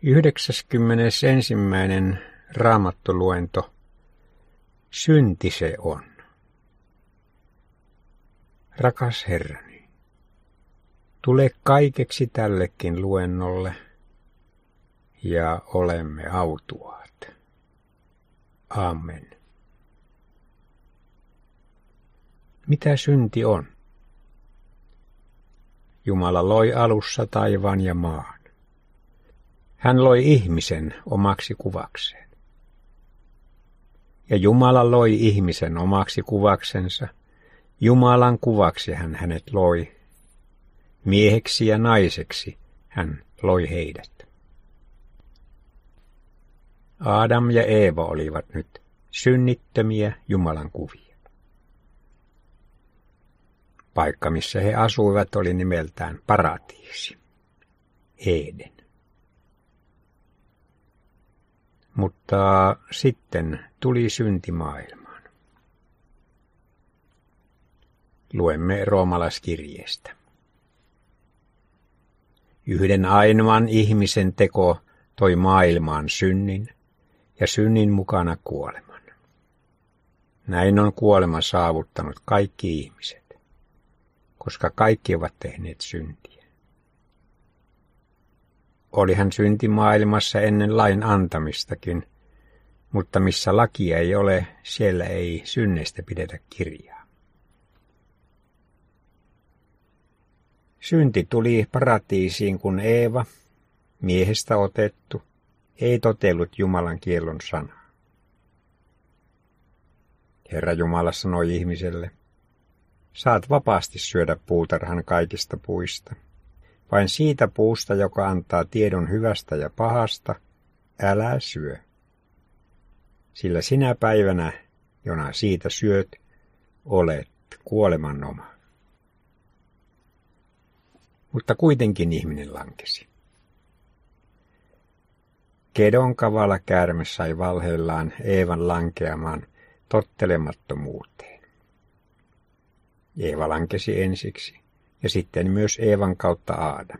91. Raamattuluento. Synti se on. Rakas Herrani, tule kaikeksi tällekin luennolle, ja olemme autuaat. Amen. Mitä synti on? Jumala loi alussa taivaan ja maan. Hän loi ihmisen omaksi kuvakseen. Ja Jumala loi ihmisen omaksi kuvaksensa. Jumalan kuvaksi hän hänet loi. Mieheksi ja naiseksi hän loi heidät. Adam ja Eeva olivat nyt synnittömiä Jumalan kuvia. Paikka, missä he asuivat, oli nimeltään paratiisi, Eden. Mutta sitten tuli synti maailmaan. Luemme roomalaiskirjeestä. Yhden ainoan ihmisen teko toi maailmaan synnin ja synnin mukana kuoleman. Näin on kuolema saavuttanut kaikki ihmiset, koska kaikki ovat tehneet syntiä. Olihan synti maailmassa ennen lain antamistakin, mutta missä lakia ei ole, siellä ei synneistä pidetä kirjaa. Synti tuli paratiisiin, kun Eeva, miehestä otettu, ei totellut Jumalan kiellon sanaa. Herra Jumala sanoi ihmiselle, saat vapaasti syödä puutarhan kaikista puista. Vain siitä puusta, joka antaa tiedon hyvästä ja pahasta, älä syö. Sillä sinä päivänä, jona siitä syöt, olet kuoleman oma. Mutta kuitenkin ihminen lankesi. Kedon kavala käärme sai valheellaan Eevan lankeamaan tottelemattomuuteen. Eeva lankesi ensiksi ja sitten myös Eevan kautta Aadam.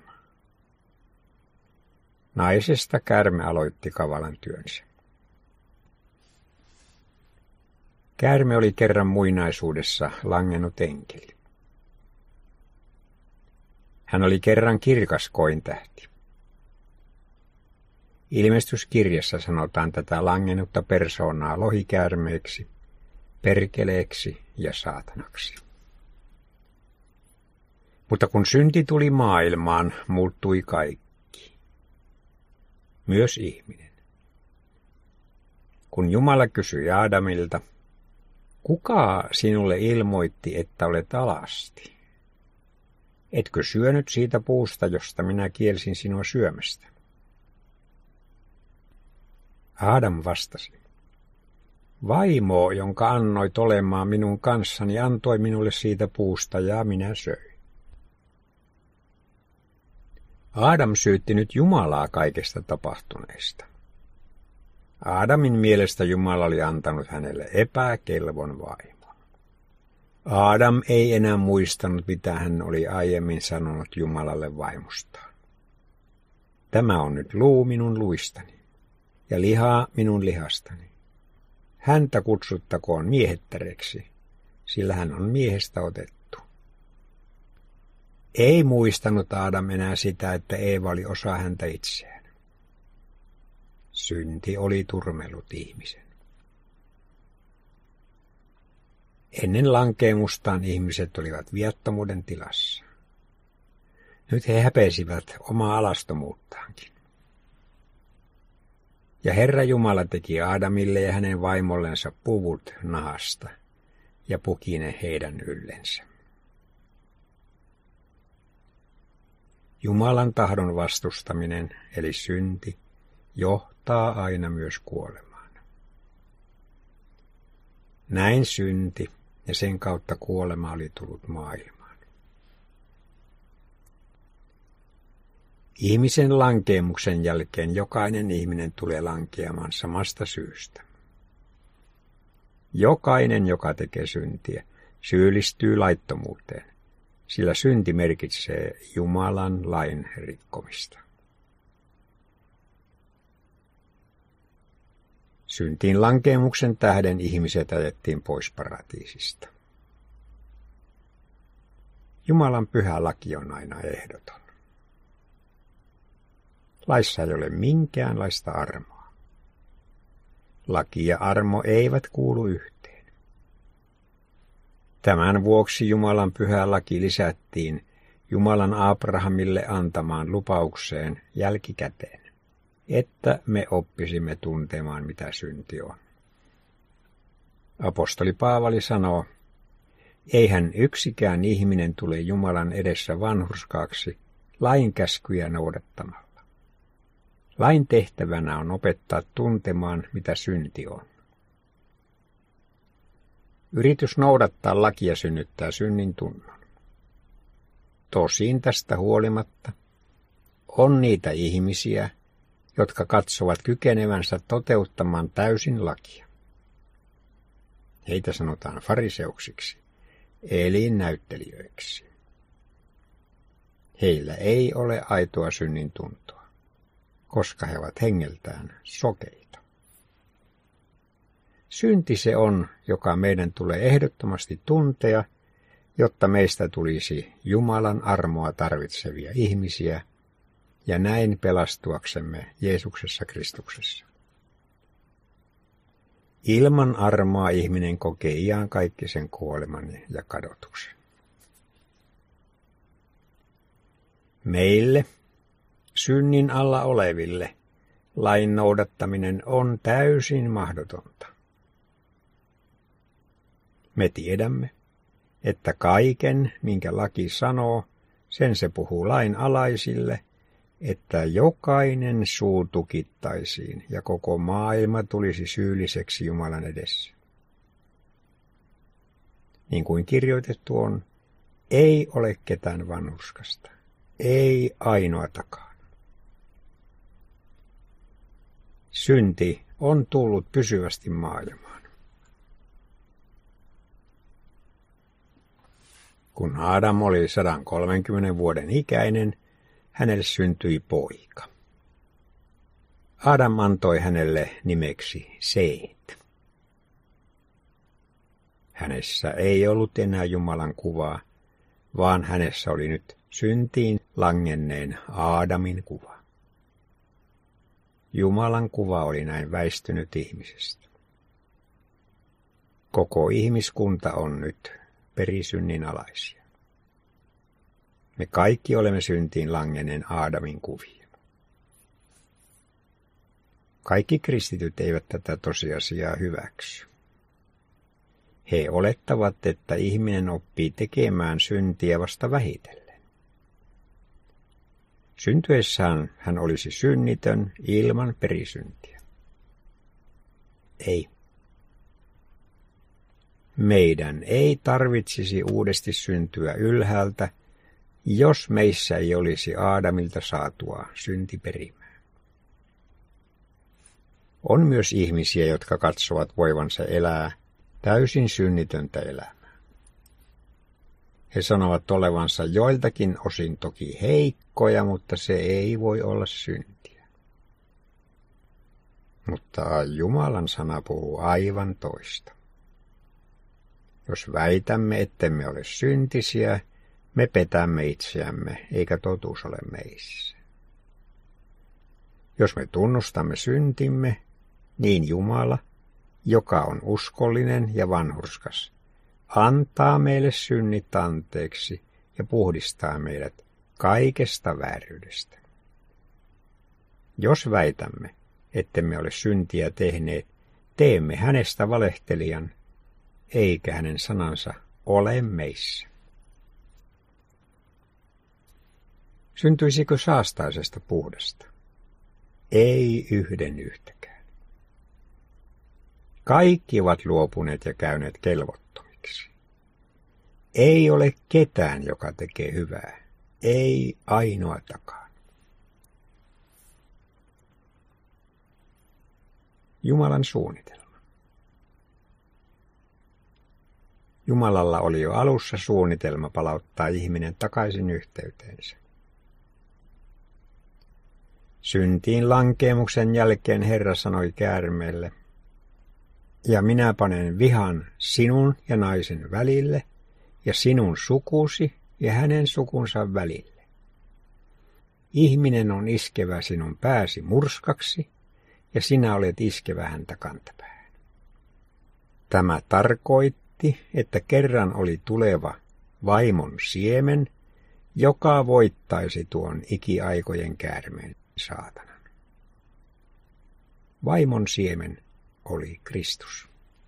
Naisesta käärme aloitti kavalan työnsä. Käärme oli kerran muinaisuudessa langennut enkeli. Hän oli kerran kirkas kointähti. Ilmestyskirjassa sanotaan tätä langennutta persoonaa lohikäärmeeksi, perkeleeksi ja saatanaksi. Mutta kun synti tuli maailmaan, muuttui kaikki. Myös ihminen. Kun Jumala kysyi Aadamilta, kuka sinulle ilmoitti, että olet alasti? Etkö syönyt siitä puusta, josta minä kielsin sinua syömästä? Aadam vastasi, vaimo, jonka annoit olemaan minun kanssani, antoi minulle siitä puusta ja minä söin. Aadam syytti nyt Jumalaa kaikesta tapahtuneesta. Aadamin mielestä Jumala oli antanut hänelle epäkelvon vaimon. Aadam ei enää muistanut, mitä hän oli aiemmin sanonut Jumalalle vaimostaan. Tämä on nyt luu minun luistani ja lihaa minun lihastani. Häntä kutsuttakoon miehettäreksi, sillä hän on miehestä otettu. Ei muistanut Aadam enää sitä, että Eeva oli osa häntä itseään. Synti oli turmellut ihmisen. Ennen lankeemustaan ihmiset olivat viattomuuden tilassa. Nyt he häpeisivät omaa alastomuuttaankin. Ja Herra Jumala teki Aadamille ja hänen vaimollensa puvut nahasta ja puki ne heidän yllensä. Jumalan tahdon vastustaminen, eli synti, johtaa aina myös kuolemaan. Näin synti ja sen kautta kuolema oli tullut maailmaan. Ihmisen lankeemuksen jälkeen jokainen ihminen tulee lankeamaan samasta syystä. Jokainen, joka tekee syntiä, syyllistyy laittomuuteen, sillä synti merkitsee Jumalan lain rikkomista. Syntiin lankeemuksen tähden ihmiset ajettiin pois paratiisista. Jumalan pyhä laki on aina ehdoton. Laissa ei ole minkäänlaista armoa. Laki ja armo eivät kuulu yhteen. Tämän vuoksi Jumalan pyhä laki lisättiin Jumalan Abrahamille antamaan lupaukseen jälkikäteen, että me oppisimme tuntemaan, mitä synti on. Apostoli Paavali sanoo, eihän yksikään ihminen tule Jumalan edessä vanhurskaaksi lain käskyjä noudattamalla. Lain tehtävänä on opettaa tuntemaan, mitä synti on. Yritys noudattaa lakia synnyttää synnin tunnon. Tosin tästä huolimatta on niitä ihmisiä, jotka katsovat kykenevänsä toteuttamaan täysin lakia. Heitä sanotaan fariseuksiksi, eli näyttelijöiksi. Heillä ei ole aitoa synnin tuntoa, koska he ovat hengeltään sokeita. Synti se on, joka meidän tulee ehdottomasti tuntea, jotta meistä tulisi Jumalan armoa tarvitsevia ihmisiä ja näin pelastuaksemme Jeesuksessa Kristuksessa. Ilman armoa ihminen kokee iankaikkisen kuoleman ja kadotuksen. Meille, synnin alla oleville, lain noudattaminen on täysin mahdotonta. Me tiedämme, että kaiken, minkä laki sanoo, sen se puhuu lain alaisille, että jokainen suu tukittaisiin ja koko maailma tulisi syylliseksi Jumalan edessä. Niin kuin kirjoitettu on, ei ole ketään vanhurskasta, ei ainoatakaan. Synti on tullut pysyvästi maailmaan. Kun Adam oli 130 vuoden ikäinen, hänelle syntyi poika. Adam antoi hänelle nimeksi Seet. Hänessä ei ollut enää Jumalan kuvaa, vaan hänessä oli nyt syntiin langenneen Aadamin kuva. Jumalan kuva oli näin väistynyt ihmisestä. Koko ihmiskunta on nyt perisynnin alaisia. Me kaikki olemme syntiin langenneen Aadamin kuvia. Kaikki kristityt eivät tätä tosiasiaa hyväksy. He olettavat, että ihminen oppii tekemään syntiä vasta vähitellen. Syntyessään hän olisi synnitön ilman perisyntiä. Ei. Meidän ei tarvitsisi uudesti syntyä ylhäältä, jos meissä ei olisi Aadamilta saatua syntiperimää. On myös ihmisiä, jotka katsovat voivansa elää täysin synnitöntä elämää. He sanovat olevansa joiltakin osin toki heikkoja, mutta se ei voi olla syntiä. Mutta Jumalan sana puhuu aivan toista. Jos väitämme, ettemme ole syntisiä, me petämme itseämme, eikä totuus ole meissä. Jos me tunnustamme syntimme, niin Jumala, joka on uskollinen ja vanhurskas, antaa meille synnit anteeksi ja puhdistaa meidät kaikesta vääryydestä. Jos väitämme, ettemme ole syntiä tehneet, teemme hänestä valehtelijan, eikä hänen sanansa ole meissä. Syntyisikö saastaisesta puhdasta? Ei yhden yhtäkään. Kaikki ovat luopuneet ja käyneet kelvottomiksi. Ei ole ketään, joka tekee hyvää. Ei ainoatakaan. Jumalan suunnitelma. Jumalalla oli jo alussa suunnitelma palauttaa ihminen takaisin yhteyteensä. Syntiin lankeemuksen jälkeen Herra sanoi käärmeelle, Ja minä panen vihan sinun ja naisen välille, ja sinun sukusi ja hänen sukunsa välille. Ihminen on iskevä sinun pääsi murskaksi, ja sinä olet iskevä häntä kantapäähän. Tämä tarkoitti, että kerran oli tuleva vaimon siemen, joka voittaisi tuon ikiaikojen käärmeen saatanan. Vaimon siemen oli Kristus.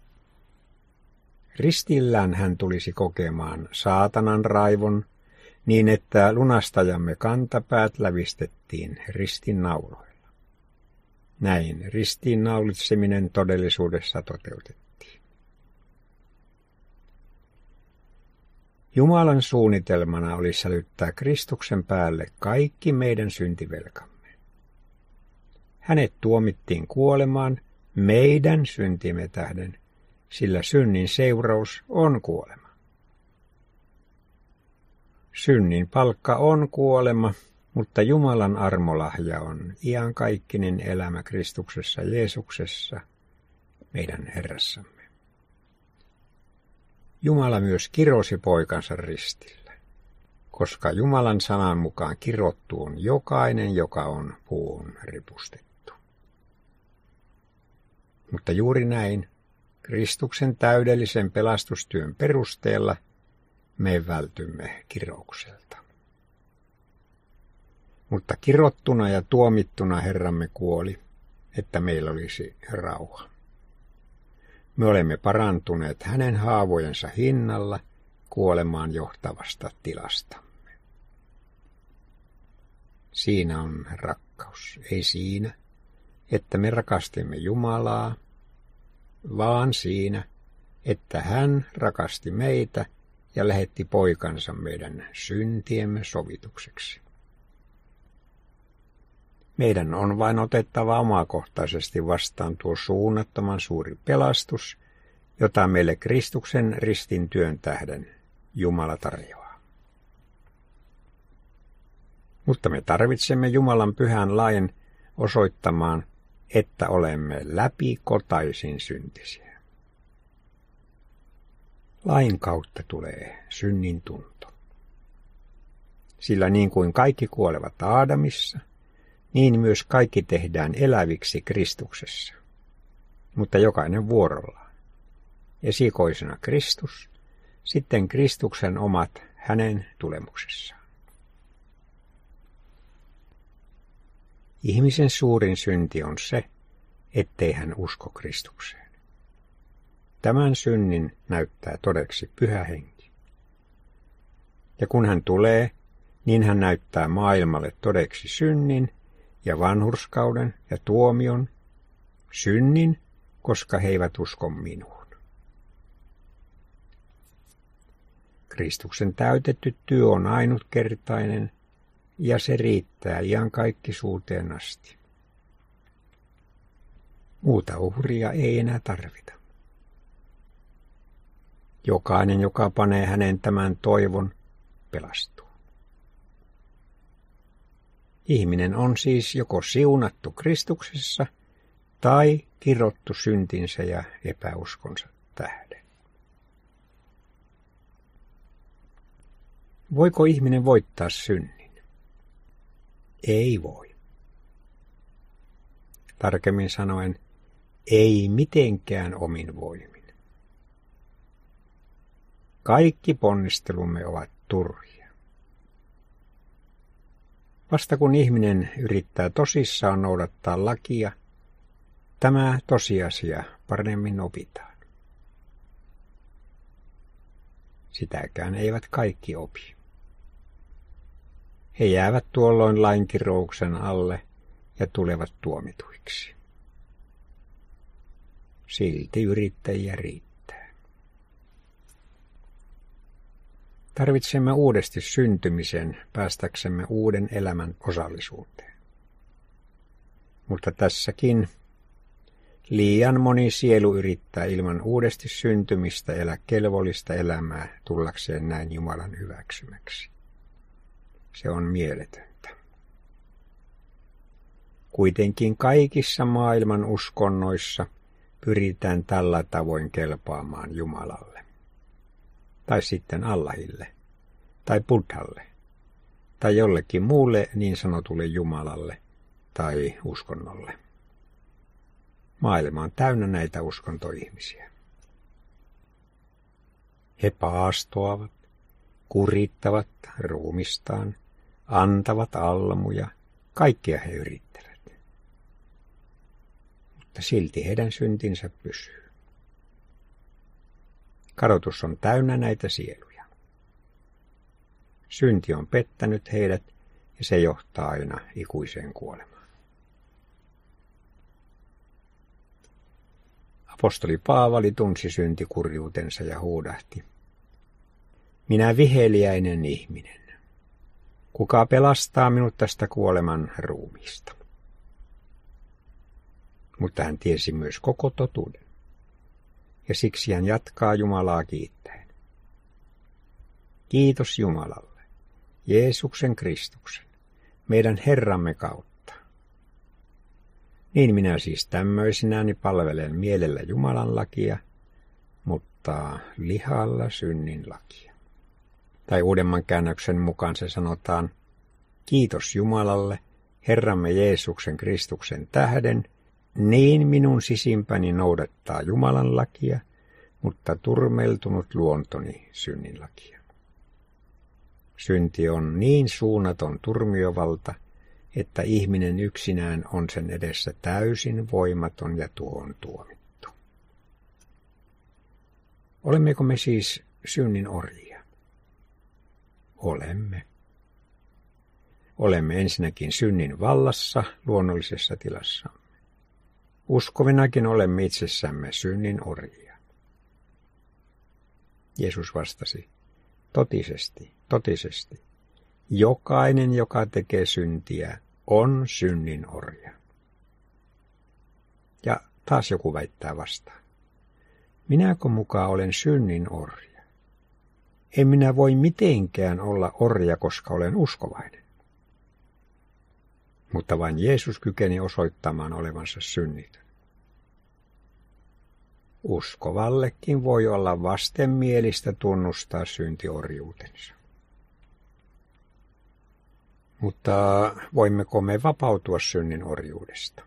Ristillään hän tulisi kokemaan saatanan raivon, niin että lunastajamme kantapäät lävistettiin ristinnauloilla. Näin ristiinnaulitseminen todellisuudessa toteutettiin. Jumalan suunnitelmana oli sälyttää Kristuksen päälle kaikki meidän syntivelkamme. Hänet tuomittiin kuolemaan meidän syntimme tähden, sillä synnin seuraus on kuolema. Synnin palkka on kuolema, mutta Jumalan armolahja on iankaikkinen elämä Kristuksessa Jeesuksessa, meidän Herrassamme. Jumala myös kirosi poikansa ristillä, koska Jumalan sanan mukaan kirottu on jokainen, joka on puuhun ripustettu. Mutta juuri näin, Kristuksen täydellisen pelastustyön perusteella, me vältymme kiroukselta. Mutta kirottuna ja tuomittuna Herramme kuoli, että meillä olisi rauha. Me olemme parantuneet hänen haavojensa hinnalla kuolemaan johtavasta tilastamme. Siinä on rakkaus, ei siinä, että me rakastimme Jumalaa, vaan siinä, että hän rakasti meitä ja lähetti poikansa meidän syntiemme sovitukseksi. Meidän on vain otettava omakohtaisesti vastaan tuo suunnattoman suuri pelastus, jota meille Kristuksen ristin työn tähden Jumala tarjoaa. Mutta me tarvitsemme Jumalan pyhän lain osoittamaan, että olemme läpikotaisin syntisiä. Lain kautta tulee synnin tunto. Sillä niin kuin kaikki kuolevat Aadamissa, niin myös kaikki tehdään eläviksi Kristuksessa, mutta jokainen vuorollaan. Esikoisena Kristus, sitten Kristuksen omat hänen tulemuksessaan. Ihmisen suurin synti on se, ettei hän usko Kristukseen. Tämän synnin näyttää todeksi Pyhä Henki. Ja kun hän tulee, niin hän näyttää maailmalle todeksi synnin ja vanhurskauden ja tuomion, synnin, koska he eivät usko minuun. Kristuksen täytetty työ on ainutkertainen, ja se riittää iankaikkisuuteen asti. Muuta uhria ei enää tarvita. Jokainen, joka panee hänen tämän toivon, pelastuu. Ihminen on siis joko siunattu Kristuksessa tai kirottu syntinsä ja epäuskonsa tähden. Voiko ihminen voittaa synnin? Ei voi. Tarkemmin sanoen, ei mitenkään omin voimin. Kaikki ponnistelumme ovat turhia. Vasta kun ihminen yrittää tosissaan noudattaa lakia, tämä tosiasia paremmin opitaan. Sitäkään eivät kaikki opi. He jäävät tuolloin lainkirouksen alle ja tulevat tuomituiksi. Silti yrittäjiä riittää. Tarvitsemme uudesti syntymisen päästäksemme uuden elämän osallisuuteen. Mutta tässäkin liian moni sielu yrittää ilman uudesti syntymistä elää kelvollista elämää tullakseen näin Jumalan hyväksymäksi. Se on mieletöntä. Kuitenkin kaikissa maailman uskonnoissa pyritään tällä tavoin kelpaamaan Jumalalle. Tai sitten Allahille, tai Buddhalle, tai jollekin muulle niin sanotulle Jumalalle tai uskonnolle. Maailma on täynnä näitä uskontoihmisiä. He paastoavat, kurittavat ruumistaan, antavat almuja, kaikkia he yrittävät. Mutta silti heidän syntinsä pysyy. Kadotus on täynnä näitä sieluja. Synti on pettänyt heidät ja se johtaa aina ikuiseen kuolemaan. Apostoli Paavali tunsi syntikurjuutensa ja huudahti: minä viheliäinen ihminen, kuka pelastaa minut tästä kuoleman ruumiista? Mutta hän tiesi myös koko totuuden, ja siksi hän jatkaa Jumalaa kiittäen. Kiitos Jumalalle, Jeesuksen Kristuksen, meidän Herramme kautta. Niin minä siis tämmöisenäni palvelen mielellä Jumalan lakia, mutta lihalla synnin lakia. Tai uudemman käännöksen mukaan se sanotaan: kiitos Jumalalle, Herramme Jeesuksen Kristuksen tähden, niin minun sisimpäni noudattaa Jumalan lakia, mutta turmeltunut luontoni synnin lakia. Synti on niin suunnaton turmiovalta, että ihminen yksinään on sen edessä täysin voimaton ja tuohon tuomittu. Olemmeko me siis synnin orjia? Olemme. Olemme ensinnäkin synnin vallassa luonnollisessa tilassamme. Uskovinakin olemme itsessämme synnin orjia. Jeesus vastasi: totisesti, totisesti, jokainen, joka tekee syntiä, on synnin orja. Ja taas joku väittää vastaan: minäkö mukaan olen synnin orja? En minä voi mitenkään olla orja, koska olen uskovainen. Mutta vain Jeesus kykeni osoittamaan olevansa synnitön. Uskovallekin voi olla vastenmielistä tunnustaa syntiorjuutensa. Mutta voimmeko me vapautua synnin orjuudesta?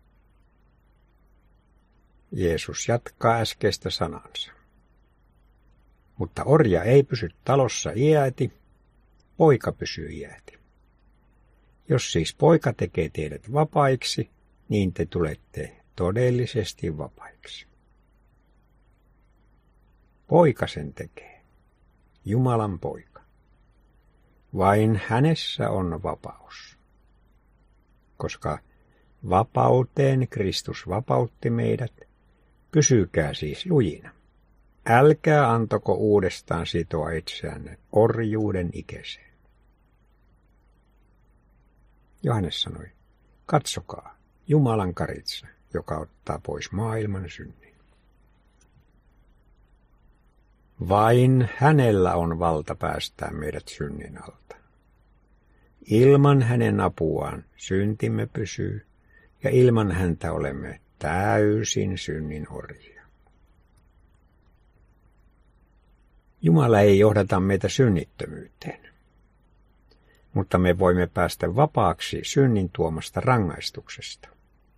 Jeesus jatkaa äskeistä sanansa. Mutta orja ei pysy talossa iäti, poika pysyy iäti. Jos siis poika tekee teidät vapaiksi, niin te tulette todellisesti vapaiksi. Poika sen tekee, Jumalan poika. Vain hänessä on vapaus. Koska vapauteen Kristus vapautti meidät, pysykää siis lujina. Älkää antako uudestaan sitoa itseänne orjuuden ikeseen. Johannes sanoi: katsokaa, Jumalan karitsa, joka ottaa pois maailman synnin. Vain hänellä on valta päästää meidät synnin alta. Ilman hänen apuaan syntimme pysyy, ja ilman häntä olemme täysin synnin orjia. Jumala ei johdata meitä synnittömyyteen, mutta me voimme päästä vapaaksi synnin tuomasta rangaistuksesta.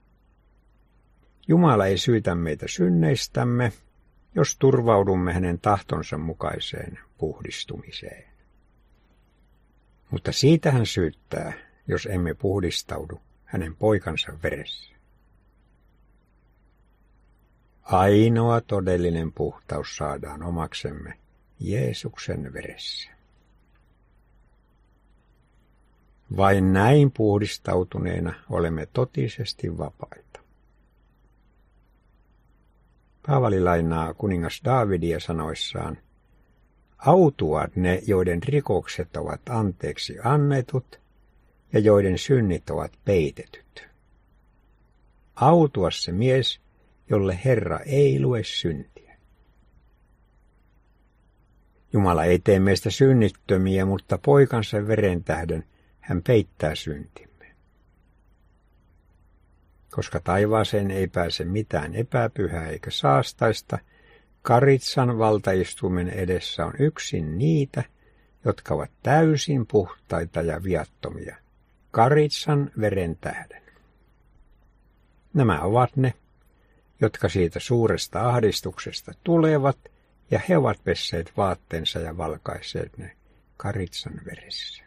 Jumala ei syytä meitä synneistämme, jos turvaudumme hänen tahtonsa mukaiseen puhdistumiseen. Mutta siitä hän syyttää, jos emme puhdistaudu hänen poikansa veressä. Ainoa todellinen puhtaus saadaan omaksemme Jeesuksen veressä. Vain näin puhdistautuneena olemme totisesti vapaita. Paavali lainaa kuningas Daavidia sanoissaan: autuat ne, joiden rikokset ovat anteeksi annetut ja joiden synnit ovat peitetyt. Autua se mies, jolle Herra ei lue syntiä. Jumala ei tee meistä synnittömiä, mutta poikansa veren tähden hän peittää syntimme. Koska taivaaseen ei pääse mitään epäpyhää eikä saastaista, Karitsan valtaistuimen edessä on yksin niitä, jotka ovat täysin puhtaita ja viattomia, Karitsan veren tähden. Nämä ovat ne, jotka siitä suuresta ahdistuksesta tulevat, ja he ovat pesseet vaatteensa ja valkaisseet ne Karitsan veressä.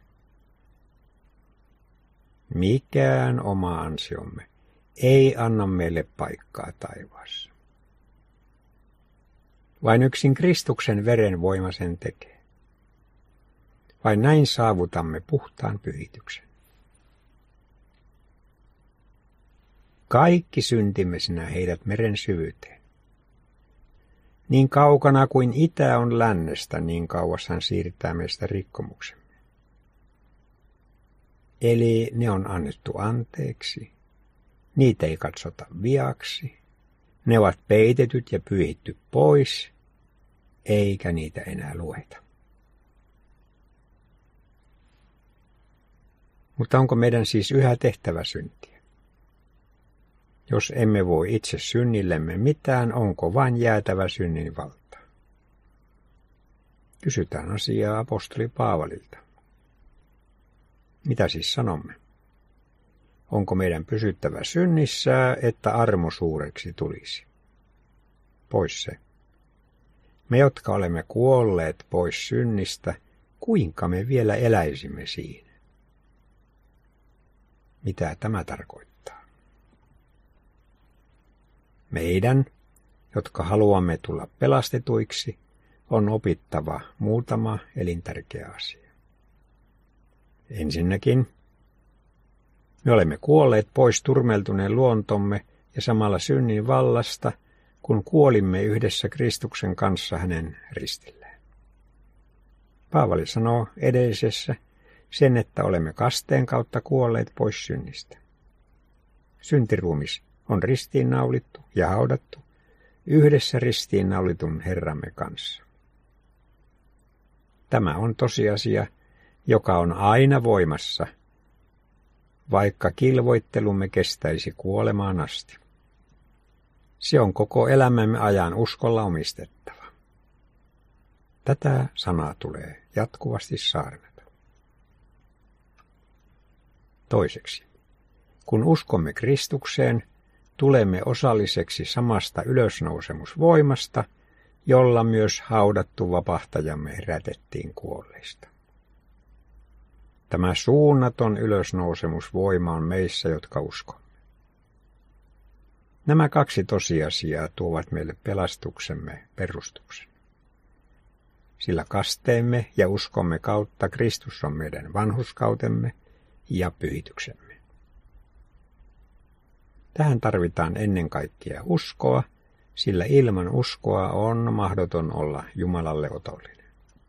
Mikään oma ansiomme ei anna meille paikkaa taivaassa. Vain yksin Kristuksen veren voima sen tekee. Vain näin saavutamme puhtaan pyhityksen. Kaikki syntimme sinä heidät meren syvyyteen. Niin kaukana kuin itä on lännestä, niin kauas hän siirtää meistä rikkomuksemme. Eli ne on annettu anteeksi, niitä ei katsota viaksi, ne ovat peitetyt ja pyyhitty pois, eikä niitä enää lueta. Mutta onko meidän siis yhä tehtävä syntiä? Jos emme voi itse synnillemme mitään, onko vain jäätävä synnin valta? Kysytään asiaa apostoli Paavalilta. Mitä siis sanomme? Onko meidän pysyttävä synnissä, että armo suureksi tulisi? Pois se. Me, jotka olemme kuolleet pois synnistä, kuinka me vielä eläisimme siinä? Mitä tämä tarkoittaa? Meidän, jotka haluamme tulla pelastetuiksi, on opittava muutama elintärkeä asia. Ensinnäkin, me olemme kuolleet pois turmeltuneen luontomme ja samalla synnin vallasta, kun kuolimme yhdessä Kristuksen kanssa hänen ristillään. Paavali sanoo edellisessä sen, että olemme kasteen kautta kuolleet pois synnistä. Syntiruumis on ristiinnaulittu ja haudattu yhdessä ristiinnaulitun Herramme kanssa. Tämä on tosiasia, joka on aina voimassa, vaikka kilvoittelumme kestäisi kuolemaan asti. Se on koko elämämme ajan uskolla omistettava. Tätä sanaa tulee jatkuvasti saarnata. Toiseksi, kun uskomme Kristukseen, tulemme osalliseksi samasta ylösnousemusvoimasta, jolla myös haudattu vapahtajamme herätettiin kuolleista. Tämä suunnaton ylösnousemusvoima on meissä, jotka uskomme. Nämä kaksi tosiasiaa tuovat meille pelastuksemme perustuksen. Sillä kasteemme ja uskomme kautta Kristus on meidän vanhurskautemme ja pyhityksemme. Tähän tarvitaan ennen kaikkea uskoa, sillä ilman uskoa on mahdoton olla Jumalalle otollinen.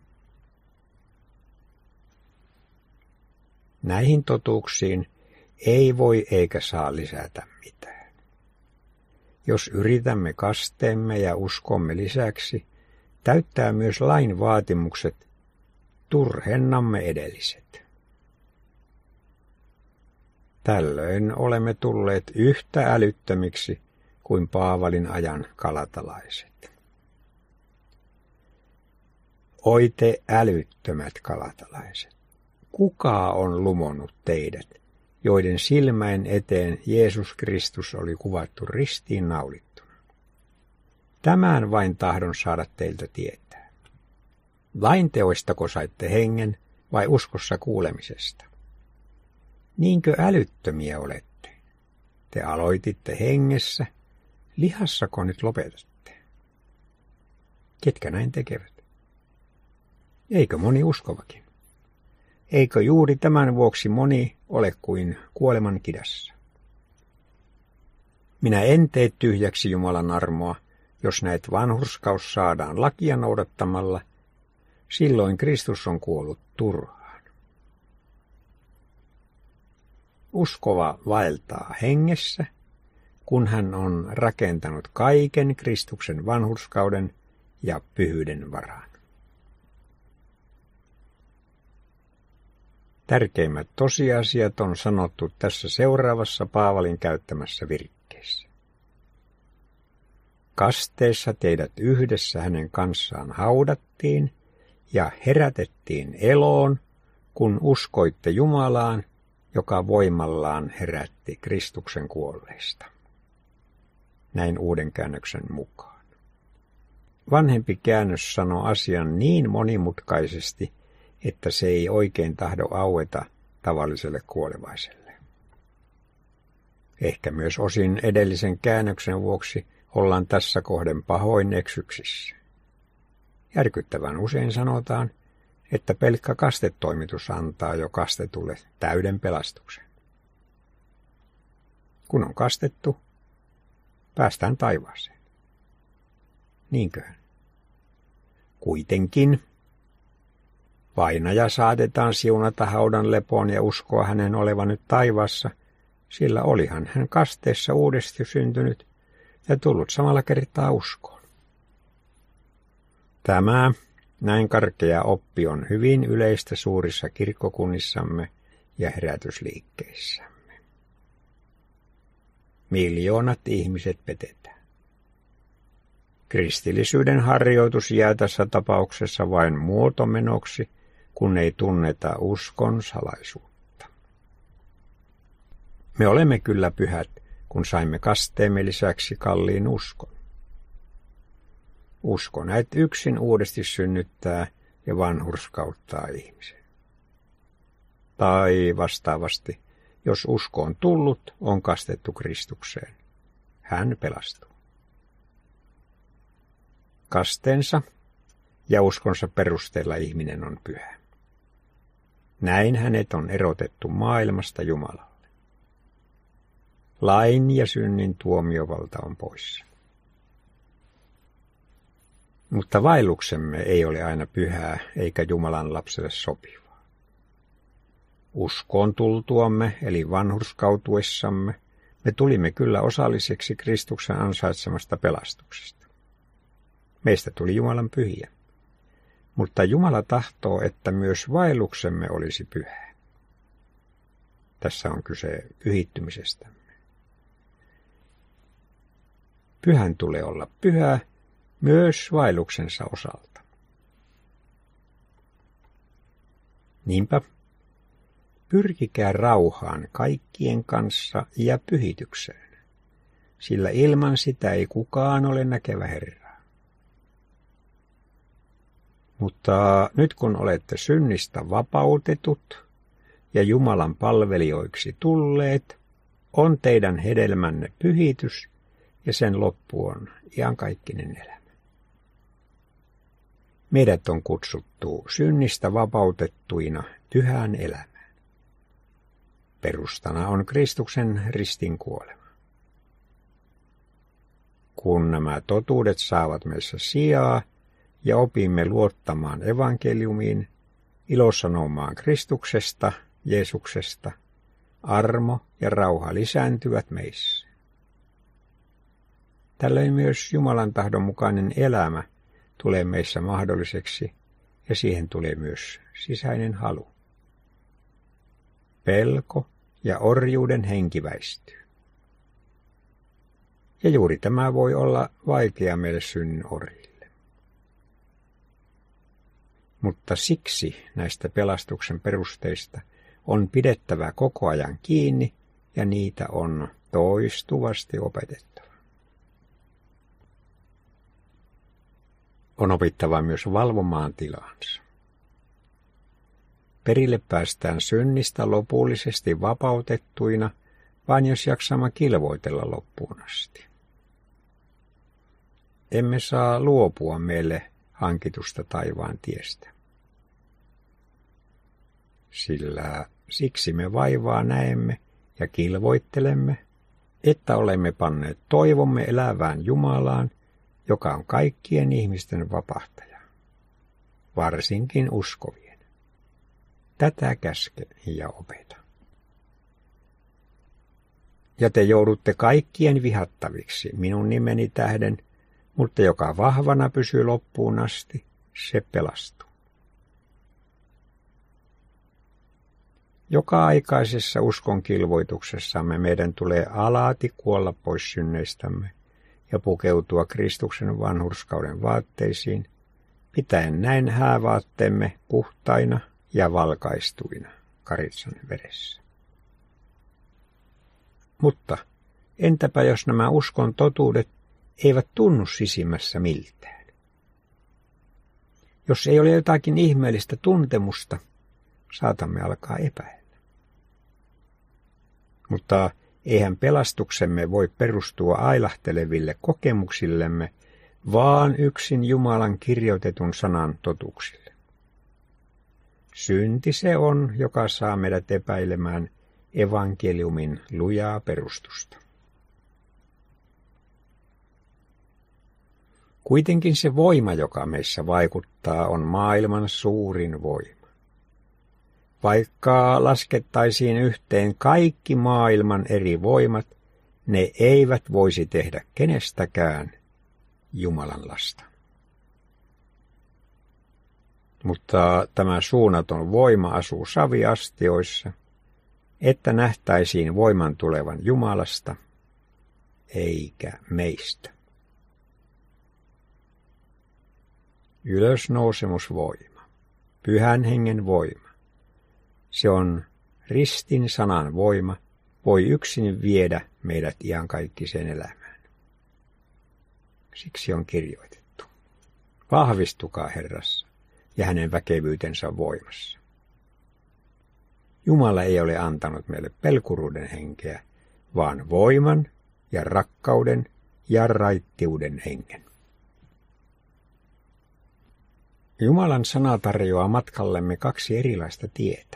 Näihin totuuksiin ei voi eikä saa lisätä mitään. Jos yritämme kasteemme ja uskomme lisäksi täyttää myös lain vaatimukset, turhennamme edelliset. Tällöin olemme tulleet yhtä älyttömiksi kuin Paavalin ajan galatalaiset. Oi te älyttömät galatalaiset! Kuka on lumonnut teidät, joiden silmäin eteen Jeesus Kristus oli kuvattu ristiin naulittuna? Tämän vain tahdon saada teiltä tietää. Vain teoistako saitte hengen vai uskossa kuulemisesta? Niinkö älyttömiä olette? Te aloititte hengessä, lihassako nyt lopetatte? Ketkä näin tekevät? Eikö moni uskovakin? Eikö juuri tämän vuoksi moni ole kuin kuoleman kidassa? Minä en tee tyhjäksi Jumalan armoa, jos näet vanhurskaus saadaan lakia noudattamalla, silloin Kristus on kuollut turhaan. Uskova vaeltaa hengessä, kun hän on rakentanut kaiken Kristuksen vanhurskauden ja pyhyyden varaan. Tärkeimmät tosiasiat on sanottu tässä seuraavassa Paavalin käyttämässä virkkeessä. Kasteessa teidät yhdessä hänen kanssaan haudattiin ja herätettiin eloon, kun uskoitte Jumalaan, joka voimallaan herätti Kristuksen kuolleista. Näin Uuden käännöksen mukaan. Vanhempi käännös sanoo asian niin monimutkaisesti, että se ei oikein tahdo aueta tavalliselle kuolevaiselle. Ehkä myös osin edellisen käännöksen vuoksi ollaan tässä kohden pahoin eksyksissä. Järkyttävän usein sanotaan, että pelkkä kastetoimitus antaa jo kastetulle täyden pelastuksen. Kun on kastettu, päästään taivaaseen. Niinköhän? Kuitenkin vainaja saatetaan siunata haudan lepoon ja uskoa hänen olevan nyt taivaassa, sillä olihan hän kasteessa uudesti syntynyt ja tullut samalla kertaa uskoon. Tämä näin karkea oppi on hyvin yleistä suurissa kirkkokunnissamme ja herätysliikkeissämme. Miljoonat ihmiset petetään. Kristillisyyden harjoitus jää tässä tapauksessa vain muotomenoksi, kun ei tunneta uskon salaisuutta. Me olemme kyllä pyhät, kun saimme kasteemme lisäksi kalliin uskon. Usko näet yksin uudesti synnyttää ja vanhurskauttaa ihmisen. Tai vastaavasti, jos usko on tullut, on kastettu Kristukseen. Hän pelastuu. Kasteensa ja uskonsa perusteella ihminen on pyhä. Näin hänet on erotettu maailmasta Jumalalle. Lain ja synnin tuomiovalta on poissa. Mutta vaelluksemme ei ole aina pyhää eikä Jumalan lapselle sopivaa. Uskoon tultuamme, eli vanhurskautuessamme, me tulimme kyllä osalliseksi Kristuksen ansaitsemasta pelastuksesta. Meistä tuli Jumalan pyhiä. Mutta Jumala tahtoo, että myös vaelluksemme olisi pyhää. Tässä on kyse pyhittymisestämme. Pyhän tulee olla pyhä myös vaelluksensa osalta. Niinpä, pyrkikää rauhaan kaikkien kanssa ja pyhitykseen, sillä ilman sitä ei kukaan ole näkevä Herraa. Mutta nyt kun olette synnistä vapautetut ja Jumalan palvelijoiksi tulleet, on teidän hedelmänne pyhitys ja sen loppu on iankaikkinen elämä. Meidät on kutsuttu synnistä vapautettuina pyhään elämään. Perustana on Kristuksen ristin kuolema. Kun nämä totuudet saavat meissä sijaa ja opimme luottamaan evankeliumiin, ilosanomaan Kristuksesta, Jeesuksesta, armo ja rauha lisääntyvät meissä. Tällöin myös Jumalan tahdon mukainen elämä tulee meissä mahdolliseksi ja siihen tulee myös sisäinen halu. Pelko ja orjuuden henki väistyy. Ja juuri tämä voi olla vaikea meille synnin orjille. Mutta siksi näistä pelastuksen perusteista on pidettävä koko ajan kiinni ja niitä on toistuvasti opetettava. On opittava myös valvomaan tilansa. Perille päästään synnistä lopullisesti vapautettuina, vain jos jaksamme kilvoitella loppuun asti. Emme saa luopua meille hankitusta taivaan tiestä. Sillä siksi me vaivaa näemme ja kilvoittelemme, että olemme panneet toivomme elävään Jumalaan, joka on kaikkien ihmisten vapahtaja, varsinkin uskovien. Tätä käske ja opeta. Ja te joudutte kaikkien vihattaviksi minun nimeni tähden, mutta joka vahvana pysyy loppuun asti, se pelastuu. Joka-aikaisessa uskonkilvoituksessamme meidän tulee alati kuolla pois synneistämme ja pukeutua Kristuksen vanhurskauden vaatteisiin, pitäen näin häävaatteemme puhtaina ja valkaistuina karitsan veressä. Mutta entäpä jos nämä uskon totuudet eivät tunnu sisimmässä miltään? Jos ei ole jotakin ihmeellistä tuntemusta, saatamme alkaa epäillä. Mutta eihän pelastuksemme voi perustua ailahteleville kokemuksillemme, vaan yksin Jumalan kirjoitetun sanan totuuksille. Synti se on, joka saa meidät epäilemään evankeliumin lujaa perustusta. Kuitenkin se voima, joka meissä vaikuttaa, on maailman suurin voima. Vaikka laskettaisiin yhteen kaikki maailman eri voimat, ne eivät voisi tehdä kenestäkään Jumalan lasta. Mutta tämä suunnaton voima asuu saviastioissa, että nähtäisiin voiman tulevan Jumalasta, eikä meistä. Ylösnousemusvoima, Pyhän Hengen voima, se on ristin sanan voima, voi yksin viedä meidät iankaikkiseen elämään. Siksi on kirjoitettu: vahvistukaa Herrassa ja hänen väkevyytensä voimassa. Jumala ei ole antanut meille pelkuruuden henkeä, vaan voiman ja rakkauden ja raittiuden hengen. Jumalan sana tarjoaa matkallemme kaksi erilaista tietä.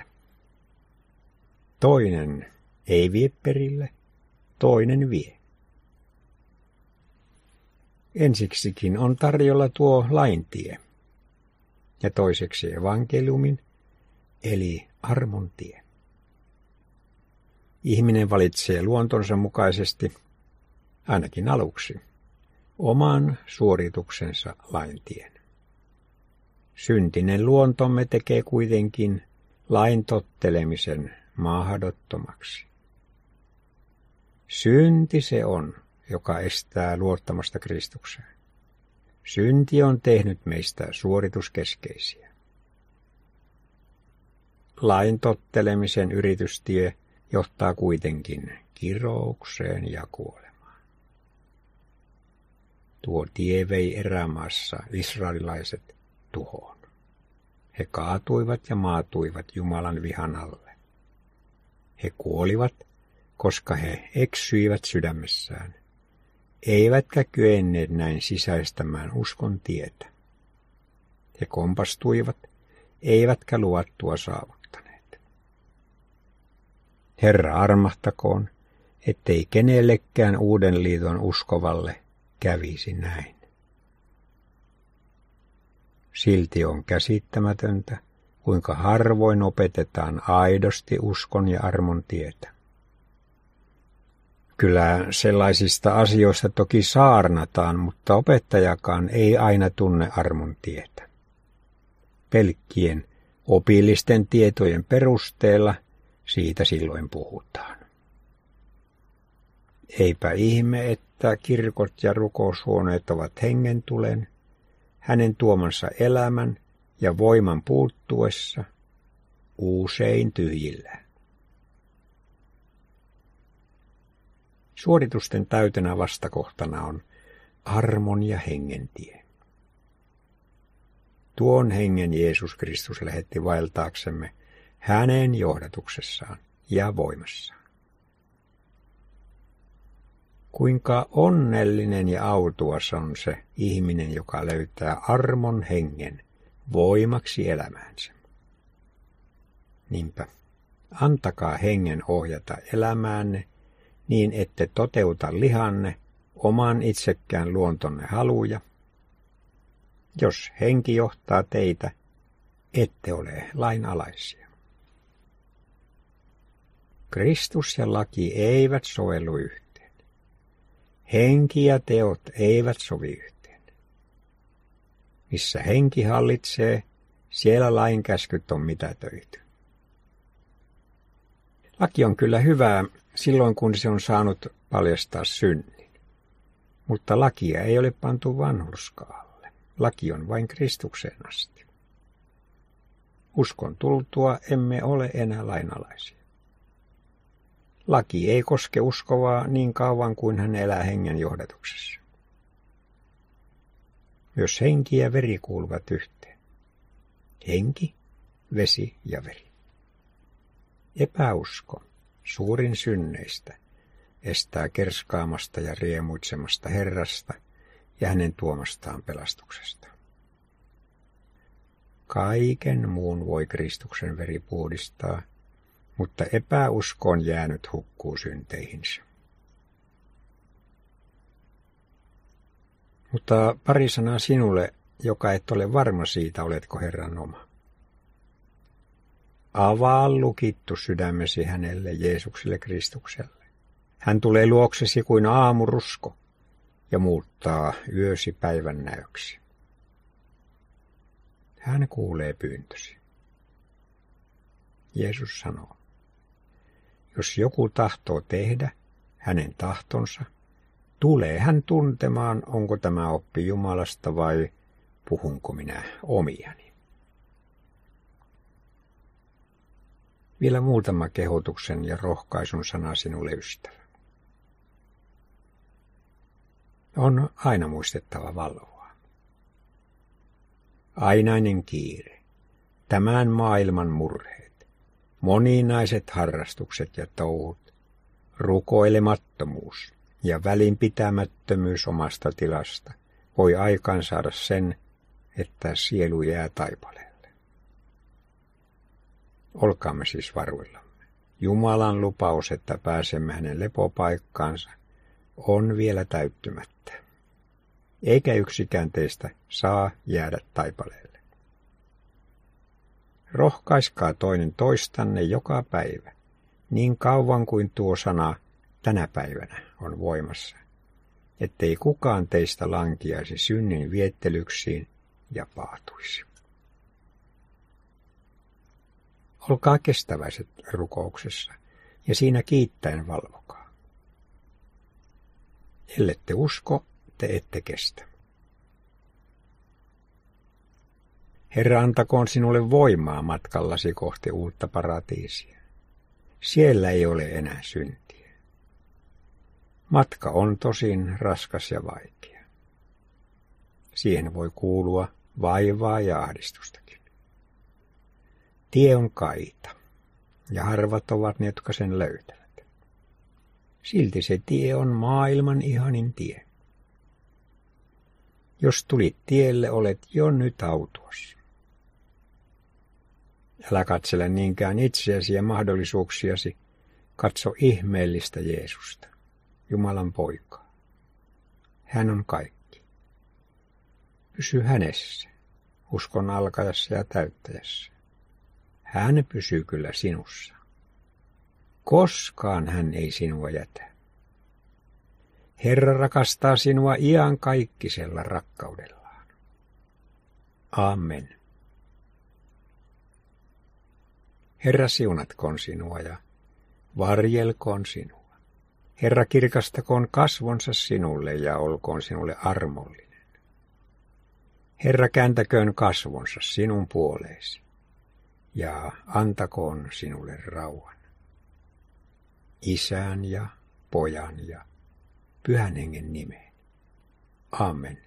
Toinen ei vie perille, toinen vie. Ensiksikin on tarjolla tuo laintie ja toiseksi evankeliumin eli armon tie. Ihminen valitsee luontonsa mukaisesti, ainakin aluksi, oman suorituksensa laintien. Syntinen luontomme tekee kuitenkin lain tottelemisen mahdottomaksi. Synti se on, joka estää luottamasta Kristukseen. Synti on tehnyt meistä suorituskeskeisiä. Lain tottelemisen yritystie johtaa kuitenkin kiroukseen ja kuolemaan. Tuo tie vei erämaassa israelilaiset tuhoon. He kaatuivat ja maatuivat Jumalan vihan alle. He kuolivat, koska he eksyivät sydämessään, eivätkä kyenneet näin sisäistämään uskon tietä. He kompastuivat, eivätkä luvattua saavuttaneet. Herra armahtakoon, ettei kenellekään uuden liiton uskovalle kävisi näin. Silti on käsittämätöntä, kuinka harvoin opetetaan aidosti uskon ja armon tietä. Kyllä sellaisista asioista toki saarnataan, mutta opettajakaan ei aina tunne armon tietä. Pelkkien opillisten tietojen perusteella siitä silloin puhutaan. Eipä ihme, että kirkot ja rukoushuoneet ovat hengen tulen, hänen tuomansa elämän ja voiman puuttuessa usein tyhjillään. Suoritusten täytenä vastakohtana on armon ja hengen tie. Tuon hengen Jeesus Kristus lähetti vaeltaaksemme hänen johdatuksessaan ja voimassaan. Kuinka onnellinen ja autuas on se ihminen, joka löytää armon hengen voimaksi elämäänsä. Niinpä, antakaa hengen ohjata elämäänne niin, ette toteuta lihanne oman itsekään luontonne haluja. Jos henki johtaa teitä, ette ole lainalaisia. Kristus ja laki eivät sovellu yhteen. Henki ja teot eivät sovi yhteen. Missä henki hallitsee, siellä lainkäskyt on mitätöity. Laki on kyllä hyvää silloin, kun se on saanut paljastaa synnin. Mutta lakia ei ole pantu vanhurskaalle. Laki on vain Kristukseen asti. Uskon tultua emme ole enää lainalaisia. Laki ei koske uskovaa niin kauan kuin hän elää hengen johdatuksessa. Myös henki ja veri kuuluvat yhteen. Henki, vesi ja veri. Epäusko, suurin synneistä, estää kerskaamasta ja riemuitsemasta Herrasta ja hänen tuomastaan pelastuksesta. Kaiken muun voi Kristuksen veri puhdistaa, mutta epäuskoon jäänyt hukkuu synteihinsä. Mutta pari sanaa sinulle, joka et ole varma siitä, oletko Herran oma. Avaa lukittu sydämesi hänelle, Jeesukselle Kristukselle. Hän tulee luoksesi kuin aamurusko ja muuttaa yösi päivän näöksi. Hän kuulee pyyntösi. Jeesus sanoo, jos joku tahtoo tehdä hänen tahtonsa, tulee hän tuntemaan, onko tämä oppi Jumalasta vai puhunko minä omiani. Vielä muutama kehotuksen ja rohkaisun sana sinulle, ystävä. On aina muistettava valvoa. Ainainen kiire, tämän maailman murheet, moninaiset harrastukset ja touhut, rukoilemattomuus ja välinpitämättömyys omasta tilasta voi aikaansaada sen, että sielu jää taipaleelle. Olkaamme siis varuillamme. Jumalan lupaus, että pääsemme hänen lepopaikkaansa, on vielä täyttymättä. Eikä yksikään teistä saa jäädä taipaleelle. Rohkaiskaa toinen toistanne joka päivä, niin kauan kuin tuo sana tänä päivänä on voimassa, ettei kukaan teistä lankiaisi synnin viettelyksiin ja paatuisi. Olkaa kestäväiset rukouksessa ja siinä kiittäen valvokaa. Ellette usko, te ette kestä. Herra antakoon sinulle voimaa matkallasi kohti uutta paratiisia. Siellä ei ole enää syntiä. Matka on tosin raskas ja vaikea. Siihen voi kuulua vaivaa ja ahdistustakin. Tie on kaita, ja harvat ovat ne, jotka sen löytävät. Silti se tie on maailman ihanin tie. Jos tulit tielle, olet jo nyt autuassa. Älä katsele niinkään itseäsi ja mahdollisuuksiasi, katso ihmeellistä Jeesusta, Jumalan poikaa. Hän on kaikki. Pysy hänessä, uskon alkajassa ja täyttäjässä. Hän pysyy kyllä sinussa. Koskaan hän ei sinua jätä. Herra rakastaa sinua iankaikkisella rakkaudellaan. Amen. Herra siunatkoon sinua ja varjelkoon sinua. Herra kirkastakoon kasvonsa sinulle ja olkoon sinulle armollinen. Herra kääntäköön kasvonsa sinun puoleesi ja antakoon sinulle rauhan. Isän ja Pojan ja Pyhän Hengen nimeen. Amen.